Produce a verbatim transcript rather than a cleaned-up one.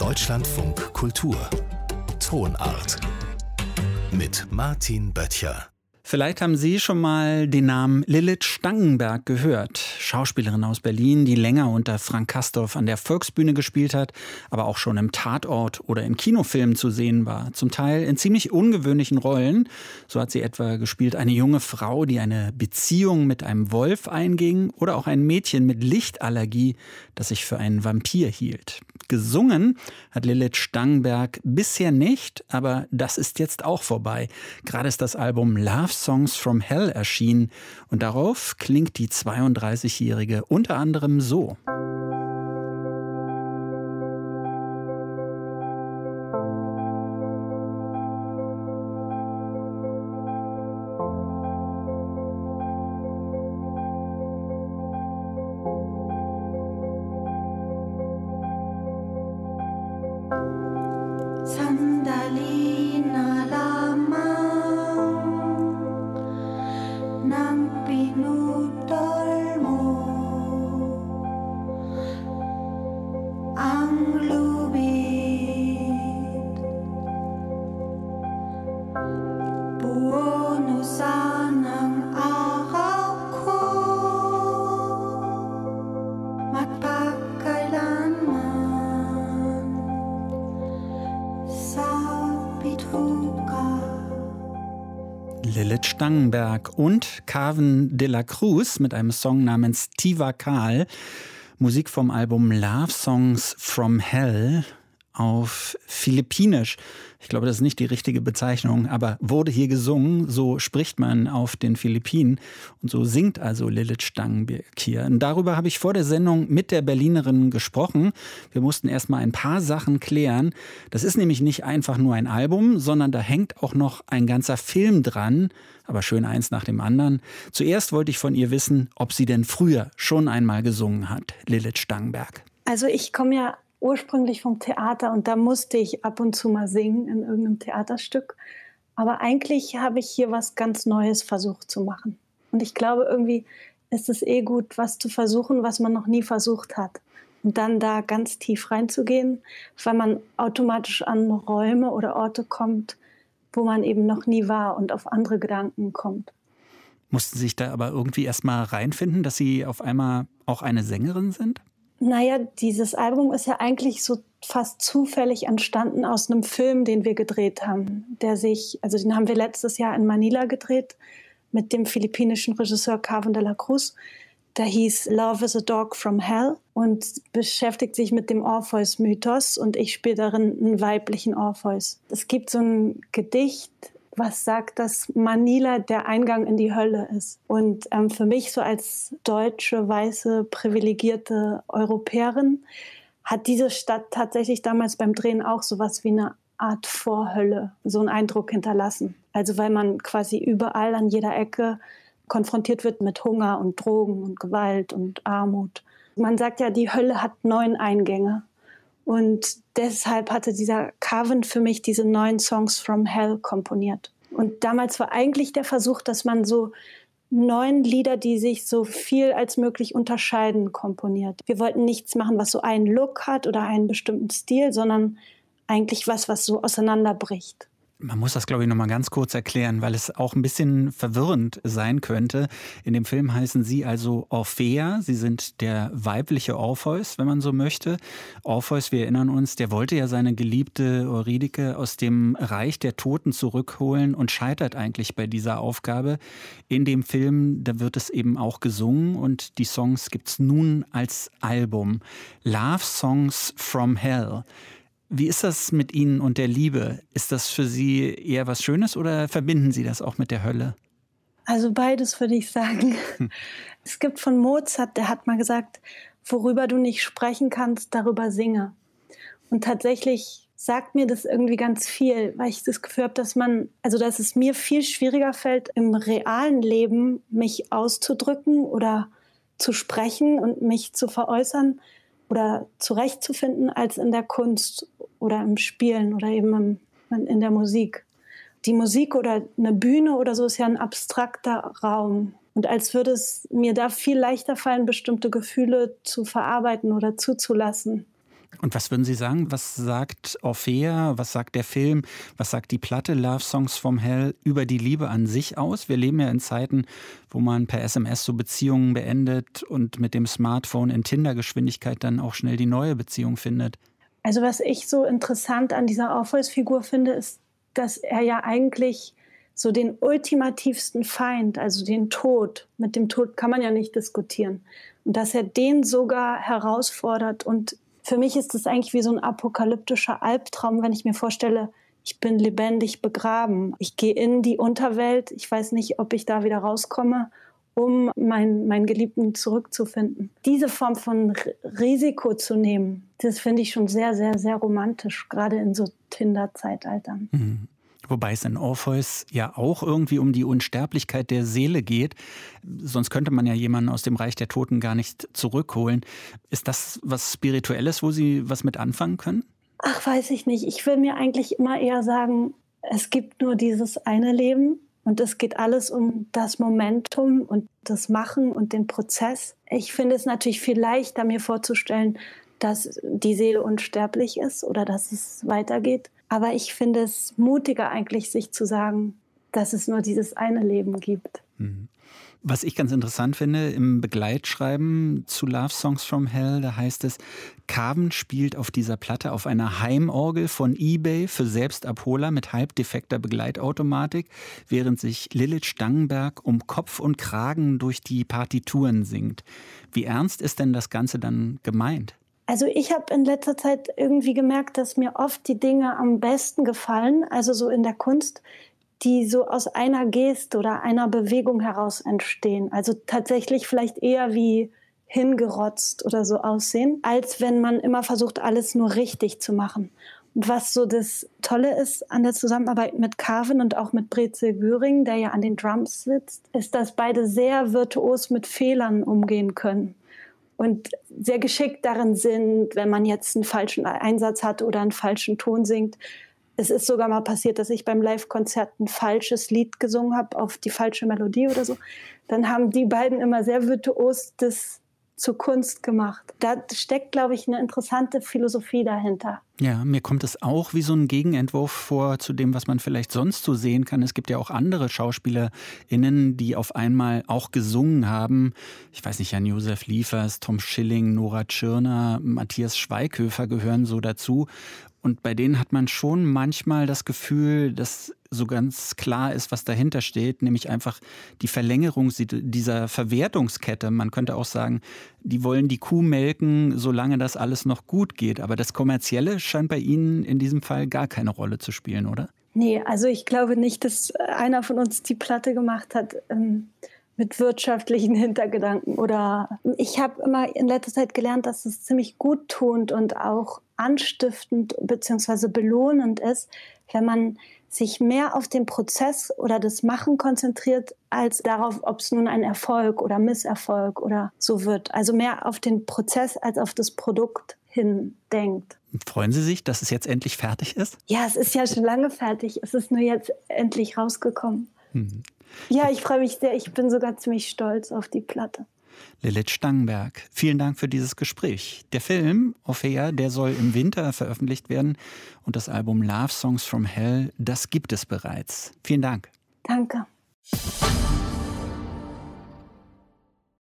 Deutschlandfunk Kultur Tonart mit Martin Böttcher. Vielleicht haben Sie schon mal den Namen Lilith Stangenberg gehört. Schauspielerin aus Berlin, die länger unter Frank Castorf an der Volksbühne gespielt hat, aber auch schon im Tatort oder in Kinofilmen zu sehen war. Zum Teil in ziemlich ungewöhnlichen Rollen. So hat sie etwa gespielt eine junge Frau, die eine Beziehung mit einem Wolf einging, oder auch ein Mädchen mit Lichtallergie, das sich für einen Vampir hielt. Gesungen hat Lilith Stangenberg bisher nicht, aber das ist jetzt auch vorbei. Gerade ist das Album Love Songs from Hell erschienen und darauf klingt die zweiunddreißigjährige unter anderem so. Sandalina lama ng pinutol mo ang lubid buonusan ng araw ko magpakailanman Lilith Stangenberg und Carven de la Cruz mit einem Song namens Tivakal. Musik vom Album Love Songs from Hell auf Philippinisch. Ich glaube, das ist nicht die richtige Bezeichnung, aber wurde hier gesungen, so spricht man auf den Philippinen und so singt also Lilith Stangenberg hier. Und darüber habe ich vor der Sendung mit der Berlinerin gesprochen. Wir mussten erst mal ein paar Sachen klären. Das ist nämlich nicht einfach nur ein Album, sondern da hängt auch noch ein ganzer Film dran, aber schön eins nach dem anderen. Zuerst wollte ich von ihr wissen, ob sie denn früher schon einmal gesungen hat, Lilith Stangenberg. Also ich komme ja ursprünglich vom Theater und da musste ich ab und zu mal singen in irgendeinem Theaterstück. Aber eigentlich habe ich hier was ganz Neues versucht zu machen. Und ich glaube, irgendwie ist es eh gut, was zu versuchen, was man noch nie versucht hat. Und dann da ganz tief reinzugehen, weil man automatisch an Räume oder Orte kommt, wo man eben noch nie war und auf andere Gedanken kommt. Mussten Sie sich da aber irgendwie erst mal reinfinden, dass Sie auf einmal auch eine Sängerin sind? Naja, dieses Album ist ja eigentlich so fast zufällig entstanden aus einem Film, den wir gedreht haben. Der sich, also den haben wir letztes Jahr in Manila gedreht mit dem philippinischen Regisseur Carven de la Cruz. Der hieß Love is a Dog from Hell und beschäftigt sich mit dem Orpheus-Mythos und ich spiele darin einen weiblichen Orpheus. Es gibt so ein Gedicht, was sagt, dass Manila der Eingang in die Hölle ist. Und ähm, für mich so als deutsche, weiße, privilegierte Europäerin hat diese Stadt tatsächlich damals beim Drehen auch sowas wie eine Art Vorhölle, so einen Eindruck hinterlassen. Also weil man quasi überall an jeder Ecke konfrontiert wird mit Hunger und Drogen und Gewalt und Armut. Man sagt ja, die Hölle hat neun Eingänge. Und deshalb hatte dieser Carven für mich diese neun Songs from Hell komponiert. Und damals war eigentlich der Versuch, dass man so neun Lieder, die sich so viel als möglich unterscheiden, komponiert. Wir wollten nichts machen, was so einen Look hat oder einen bestimmten Stil, sondern eigentlich was, was so auseinanderbricht. Man muss das, glaube ich, noch mal ganz kurz erklären, weil es auch ein bisschen verwirrend sein könnte. In dem Film heißen Sie also Orphea. Sie sind der weibliche Orpheus, wenn man so möchte. Orpheus, wir erinnern uns, der wollte ja seine geliebte Eurydike aus dem Reich der Toten zurückholen und scheitert eigentlich bei dieser Aufgabe. In dem Film, da wird es eben auch gesungen und die Songs gibt's nun als Album. Love Songs from Hell. Wie ist das mit Ihnen und der Liebe? Ist das für Sie eher was Schönes oder verbinden Sie das auch mit der Hölle? Also beides würde ich sagen. Hm. Es gibt von Mozart, der hat mal gesagt, worüber du nicht sprechen kannst, darüber singe. Und tatsächlich sagt mir das irgendwie ganz viel, weil ich das Gefühl habe, dass man, also dass es mir viel schwieriger fällt, im realen Leben mich auszudrücken oder zu sprechen und mich zu veräußern oder zurechtzufinden, als in der Kunst oder im Spielen oder eben im, in der Musik. Die Musik oder eine Bühne oder so ist ja ein abstrakter Raum. Und als würde es mir da viel leichter fallen, bestimmte Gefühle zu verarbeiten oder zuzulassen. Und was würden Sie sagen, was sagt Orphea, was sagt der Film, was sagt die Platte Love Songs from Hell über die Liebe an sich aus? Wir leben ja in Zeiten, wo man per S M S so Beziehungen beendet und mit dem Smartphone in Tinder-Geschwindigkeit dann auch schnell die neue Beziehung findet. Also was ich so interessant an dieser Orpheus-Figur finde, ist, dass er ja eigentlich so den ultimativsten Feind, also den Tod, mit dem Tod kann man ja nicht diskutieren, und dass er den sogar herausfordert. Und für mich ist das eigentlich wie so ein apokalyptischer Albtraum, wenn ich mir vorstelle, ich bin lebendig begraben. Ich gehe in die Unterwelt, ich weiß nicht, ob ich da wieder rauskomme, um meinen, meinen Geliebten zurückzufinden. Diese Form von Risiko zu nehmen, das finde ich schon sehr, sehr, sehr romantisch, gerade in so Tinder-Zeitaltern. Mhm. Wobei es in Orpheus ja auch irgendwie um die Unsterblichkeit der Seele geht. Sonst könnte man ja jemanden aus dem Reich der Toten gar nicht zurückholen. Ist das was Spirituelles, wo Sie was mit anfangen können? Ach, weiß ich nicht. Ich will mir eigentlich immer eher sagen, es gibt nur dieses eine Leben und es geht alles um das Momentum und das Machen und den Prozess. Ich finde es natürlich viel leichter, mir vorzustellen, dass die Seele unsterblich ist oder dass es weitergeht. Aber ich finde es mutiger eigentlich, sich zu sagen, dass es nur dieses eine Leben gibt. Was ich ganz interessant finde, im Begleitschreiben zu Love Songs from Hell, da heißt es, Carven spielt auf dieser Platte auf einer Heimorgel von eBay für Selbstabholer mit halbdefekter Begleitautomatik, während sich Lilith Stangenberg um Kopf und Kragen durch die Partituren singt. Wie ernst ist denn das Ganze dann gemeint? Also ich habe in letzter Zeit irgendwie gemerkt, dass mir oft die Dinge am besten gefallen, also so in der Kunst, die so aus einer Geste oder einer Bewegung heraus entstehen. Also tatsächlich vielleicht eher wie hingerotzt oder so aussehen, als wenn man immer versucht, alles nur richtig zu machen. Und was so das Tolle ist an der Zusammenarbeit mit Carven und auch mit Brezel Göring, der ja an den Drums sitzt, ist, dass beide sehr virtuos mit Fehlern umgehen können. Und sehr geschickt darin sind, wenn man jetzt einen falschen Einsatz hat oder einen falschen Ton singt. Es ist sogar mal passiert, dass ich beim Live-Konzert ein falsches Lied gesungen habe auf die falsche Melodie oder so. Dann haben die beiden immer sehr virtuos das zur Kunst gemacht. Da steckt, glaube ich, eine interessante Philosophie dahinter. Ja, mir kommt es auch wie so ein Gegenentwurf vor zu dem, was man vielleicht sonst so sehen kann. Es gibt ja auch andere SchauspielerInnen, die auf einmal auch gesungen haben. Ich weiß nicht, Jan-Josef Liefers, Tom Schilling, Nora Tschirner, Matthias Schweighöfer gehören so dazu. Und bei denen hat man schon manchmal das Gefühl, dass so ganz klar ist, was dahinter steht, nämlich einfach die Verlängerung dieser Verwertungskette. Man könnte auch sagen, die wollen die Kuh melken, solange das alles noch gut geht. Aber das Kommerzielle scheint bei Ihnen in diesem Fall gar keine Rolle zu spielen, oder? Nee, also ich glaube nicht, dass einer von uns die Platte gemacht hat ähm, mit wirtschaftlichen Hintergedanken. Oder ich habe immer in letzter Zeit gelernt, dass es ziemlich guttunend und auch anstiftend bzw. belohnend ist, wenn man sich mehr auf den Prozess oder das Machen konzentriert, als darauf, ob es nun ein Erfolg oder Misserfolg oder so wird. Also mehr auf den Prozess als auf das Produkt hin denkt. Freuen Sie sich, dass es jetzt endlich fertig ist? Ja, es ist ja schon lange fertig. Es ist nur jetzt endlich rausgekommen. Hm. Ja, ich freue mich sehr. Ich bin sogar ziemlich stolz auf die Platte. Lilith Stangenberg, vielen Dank für dieses Gespräch. Der Film Orphea, der soll im Winter veröffentlicht werden und das Album Love Songs from Hell, das gibt es bereits. Vielen Dank. Danke.